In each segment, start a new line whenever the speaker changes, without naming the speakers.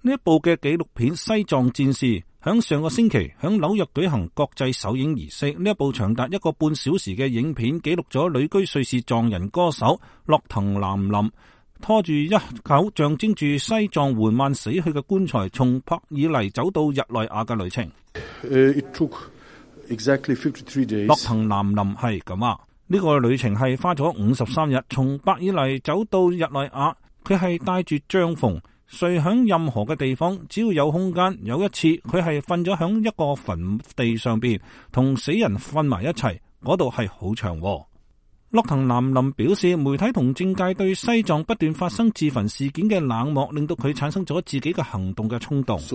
呢一部嘅紀錄片《西藏戰士》響上個星期響紐約舉行國際首映儀式。呢一部長達1個半小時嘅影片，記錄咗旅居瑞士藏人歌手洛騰南林拖住一口象徵住西藏緩慢死去嘅棺材，從帕爾尼走到日內瓦嘅旅程。洛騰南林係咁啊，呢個旅程係花咗53日，從帕爾尼走到日內瓦。佢係帶住帳篷睡響任何嘅地方，只要有空間。有一次佢係瞓咗響一個墳地上邊，同死人瞓埋一齊，嗰度係好長。洛騰南林表示，媒體同政界對西藏不斷發生自焚事件嘅冷漠，令到佢產生咗自己嘅行動嘅衝動。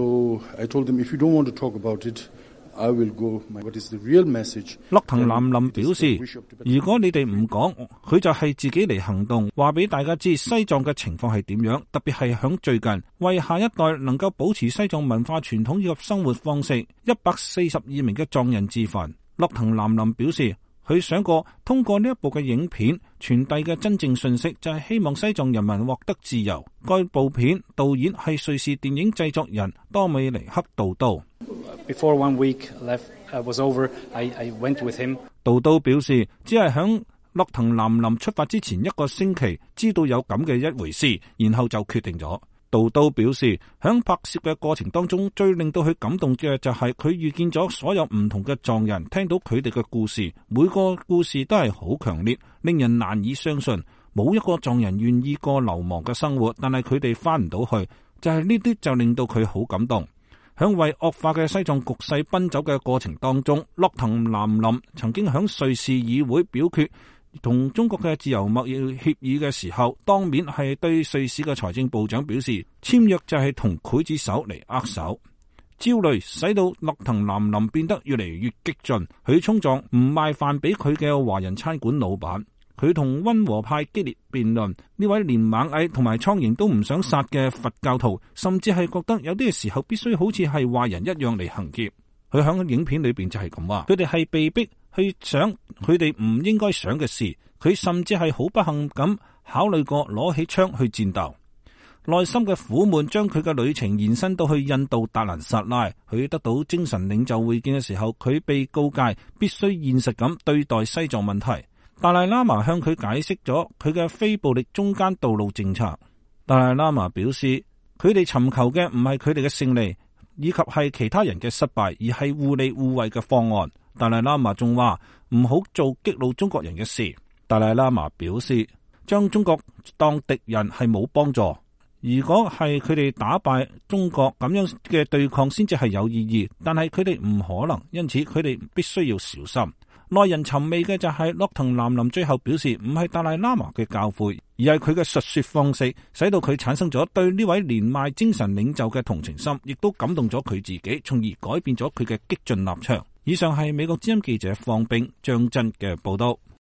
洛騰南林表示，如果你哋唔講，佢就係自己嚟行動，話俾大家知西藏嘅情況係點樣，特別係響最近，為下一代能夠保持西藏文化傳統以及生活方式。142名嘅藏人自焚。洛騰南林表示，佢想過通過呢一部嘅影片傳遞嘅真正信息，就係希望西藏人民獲得自由。該部片導演係瑞士電影製作人多美尼克杜都。
Before 1 week left was over, I went with him.
杜都表示，只係響洛騰南林出發之前1個星期知道有咁嘅一回事，然後就決定咗。杜都表示，響拍攝嘅過程當中，最令到佢感動嘅就係佢遇見咗所有唔同嘅藏人，聽到佢哋嘅故事，每個故事都係好強烈，令人難以相信。冇一個藏人願意過流亡嘅生活，但係佢哋翻唔到去，就係呢啲就令到佢好感動。響為惡化嘅西藏局勢奔走嘅過程當中，洛騰南林曾經響瑞士議會表決同中國嘅自由貿易協議嘅時候，當面係對瑞士嘅財政部長表示，簽約就係同劊子手嚟握手。焦慮使到洛騰南林變得越嚟越激進，佢衝撞唔賣飯俾佢嘅華人餐館老闆，佢同溫和派激烈辯論。呢位連螞蟻同埋蒼蠅都唔想殺嘅佛教徒，甚至係覺得有啲嘅時候必須好似係壞人一樣嚟行劫。佢喺影片裏邊就係咁話，佢哋係被逼去想佢哋唔應該想嘅事，佢甚至係好不幸咁考慮過攞起槍去戰鬥。內心嘅苦悶將佢嘅旅程延伸到去印度達蘭薩拉。佢得到精神領袖會見嘅時候，佢被告誡必須現實咁對待西藏問題。達賴喇嘛向佢解釋咗佢嘅非暴力中間道路政策。達賴喇嘛表示，佢哋尋求嘅唔係佢哋嘅勝利，以及係其他人嘅失敗，而係互利互惠嘅方案。達賴喇嘛仲話唔好做激怒中國人嘅事。達賴喇嘛表示，將中國當敵人係冇幫助。如果係佢哋打敗中國咁樣嘅對抗先至係有意義，但係佢哋唔可能，因此佢哋必須要小心。耐人尋味嘅就係洛騰南林最後表示，唔係達賴喇嘛嘅教誨，而係佢嘅述說方式，使到佢產生咗對呢位年邁精神領袖嘅同情心，亦都感動咗佢自己，從而改變咗佢嘅激進立場。以上係美國之音記者方冰張真嘅報道。